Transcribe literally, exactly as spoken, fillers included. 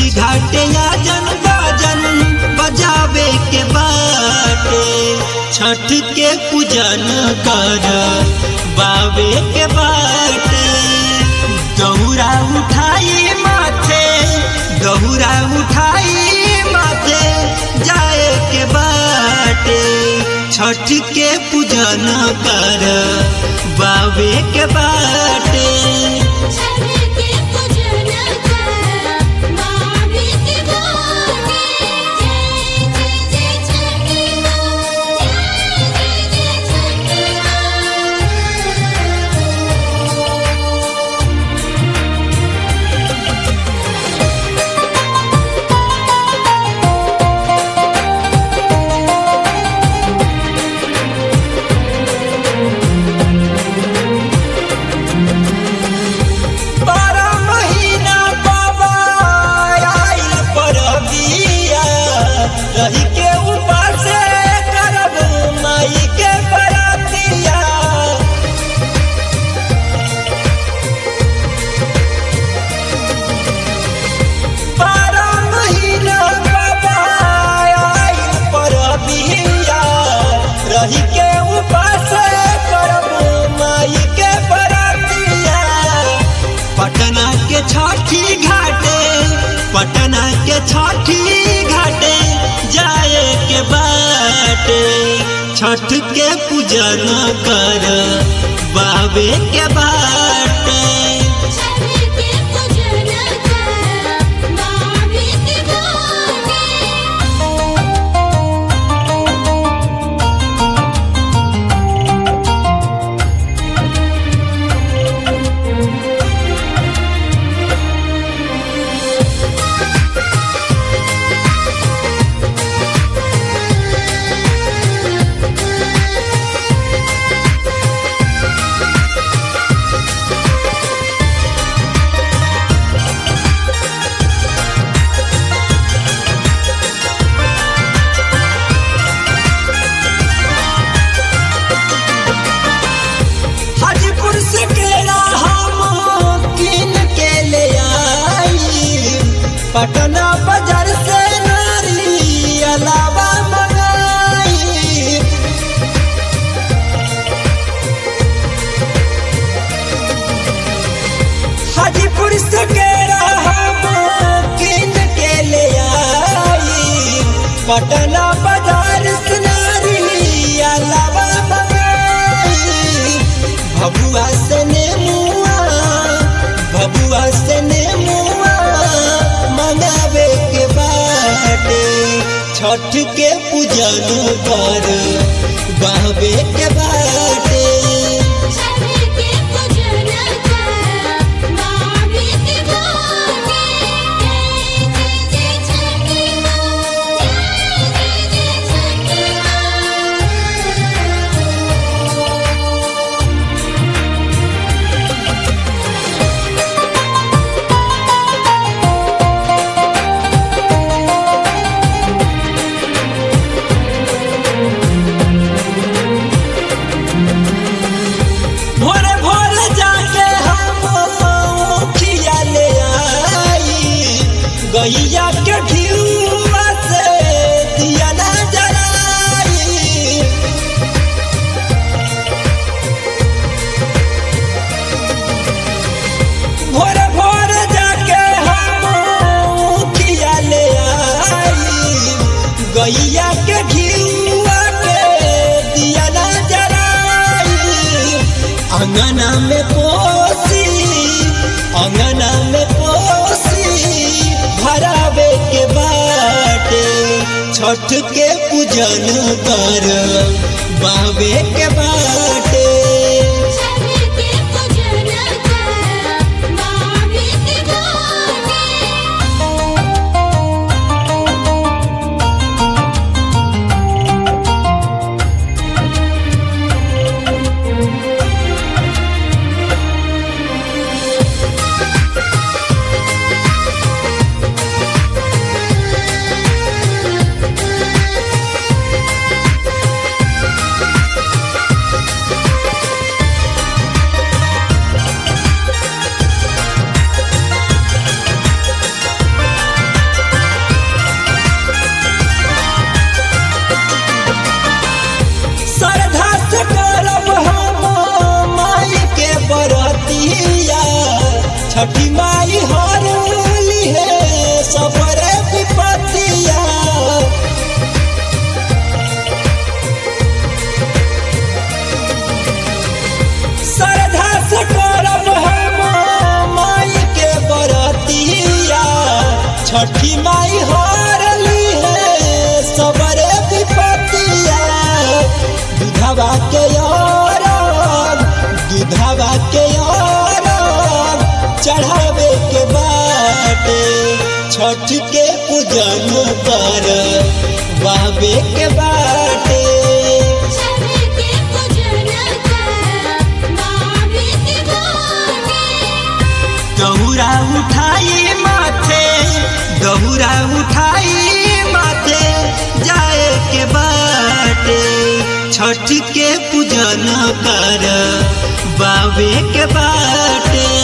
घाटे आजन बाजन बजावे के बाटे, छठ के पूजन कर बावे के बाटे। दौरा उठाई माथे, दौरा उठाई माथे जाए के बाटे, छठ के पूजन कर बावे के बाटे। रही के ऊपर से करब माई के बरातिया, बारह महीना बाबा आइल परबिया, रही के ऊपर से करब माई के बरातिया। पटना के छठी घाटे, पटना के छठी घाटे जाए के बाटे, छठ के पूजन कर बावे के बाटे। पटना बाजार से नारी अलावा मंगाई, हाजीपुर से केरा हम किन के ले आई, पटना बाजार से नारी अलावा मंगाई। भभुआ से नेमुआ, भभुआ से नेमुआ मनावे के बाटे, छठ के पूजन कर बावे के बाटे। गैया के घिउआ से दिया ना जलाई, भोर भोर जाके हम खिया ले आई, गैया के घिउआ के दिया ना जलाई। अंगना में पोसी, अंगना में पोसी भरावे के बाटे, छठ के पूजन कर बावे के बाटे। छठी माई हारली है सबरे विपतिया दूधवा के यार दूधवा के यार चढ़ावे के बाटे छठ के पूजन कर बाबे के बाटे दहुरा उठाई माथे दहुरा उठाई माथे जाए के बाटे छठ के पूजन कर बाबे के बाटे।